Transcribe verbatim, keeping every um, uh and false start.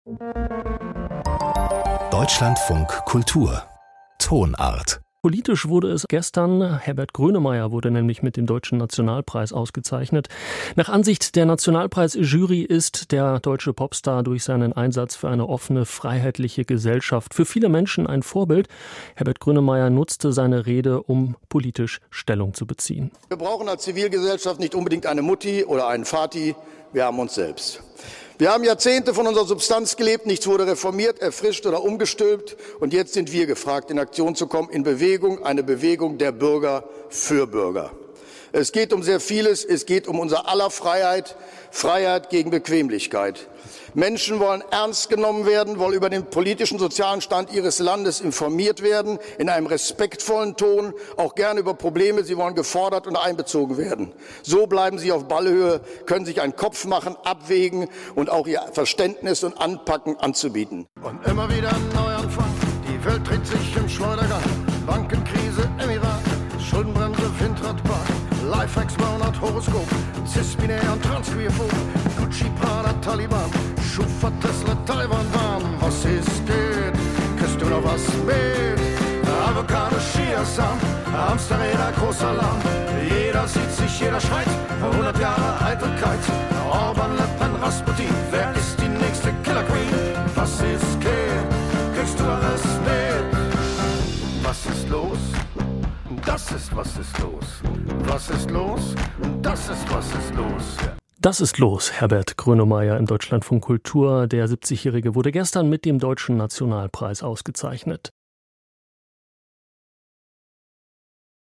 Deutschlandfunk Kultur Tonart. Politisch wurde es gestern. Herbert Grönemeyer wurde nämlich mit dem Deutschen Nationalpreis ausgezeichnet. Nach Ansicht der Nationalpreis-Jury ist der deutsche Popstar durch seinen Einsatz für eine offene, freiheitliche Gesellschaft für viele Menschen ein Vorbild. Herbert Grönemeyer nutzte seine Rede, um politisch Stellung zu beziehen. Wir brauchen als Zivilgesellschaft nicht unbedingt eine Mutti oder einen Vati. Wir haben uns selbst. Wir haben Jahrzehnte von unserer Substanz gelebt, nichts wurde reformiert, erfrischt oder umgestülpt. Und jetzt sind wir gefragt, in Aktion zu kommen, in Bewegung, eine Bewegung der Bürger für Bürger. Es geht um sehr vieles, es geht um unser aller Freiheit, Freiheit gegen Bequemlichkeit. Menschen wollen ernst genommen werden, wollen über den politischen, sozialen Stand ihres Landes informiert werden, in einem respektvollen Ton, auch gerne über Probleme. Sie wollen gefordert und einbezogen werden. So bleiben sie auf Ballhöhe, können sich einen Kopf machen, abwägen und auch ihr Verständnis und Anpacken anzubieten. Und immer wieder ein Neuanfang, die Welt dreht sich im Schleudergang. Bankenkrise im Iran, Schuldenbremse, Windradbahn, Lifehacks, Monat, Horoskop, Cis-Binär und Transqueerphob, Gucci, Prada, Taliban, Schufa, Tesla, Taiwan, Bahn. Was ist geht? Kriegst du noch was mit? Avocado, Chiasamen, Hamsterräder, großer Alarm. Jeder sieht sich, jeder schreit, hundert Jahre Eitelkeit. Orban, Le Pen, Rasputin, wer ist die nächste Killer Queen? Was ist geht? Kriegst du alles mit? Was ist los? Das ist, was ist los. Was ist los? Das ist, was ist los. Das ist los, Herbert Grönemeyer im Deutschlandfunk Kultur. Der siebzigjährige wurde gestern mit dem Deutschen Nationalpreis ausgezeichnet.